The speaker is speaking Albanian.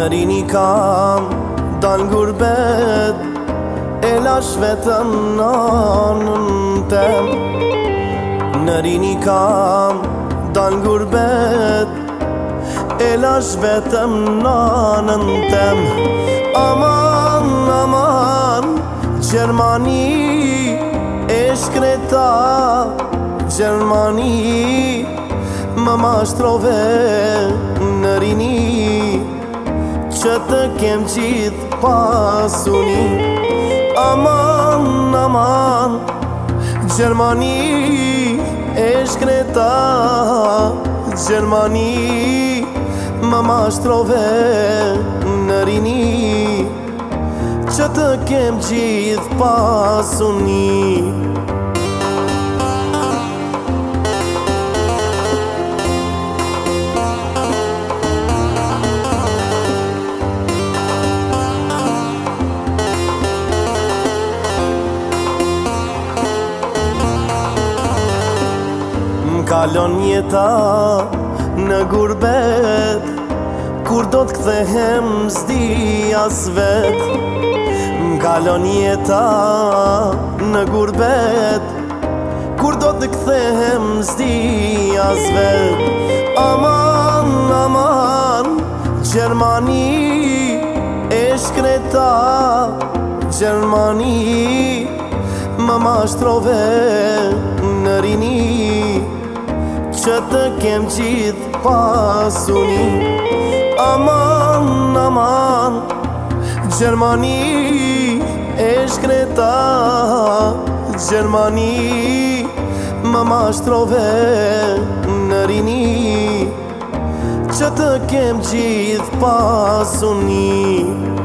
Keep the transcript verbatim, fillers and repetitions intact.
Në rini kam dal gurbet, e lash vetëm nanën tem. Në rini kam dal gurbet, e lash vetëm nanën tem. Aman, aman, Gjermani e shkreta, Gjermani më mashtrove në rini, që të kem gjithë pasuni. Aman, aman, Gjermani e shkreta, Gjermani më mashtrove në rini, që të kem gjithë pasuni. Kalon jeta në gurbet, kur do t'kthehem s'di as vet. Kalon jeta në gurbet, kur do t'kthehem s'di as vet. Aman, aman, Gjermani e shkreta, Gjermani më mashtrove në rini, që të kem gjithë pasuni. Aman, aman, Gjermani e shkreta, Gjermani më mashtrove në rini, që të kem gjithë pasuni.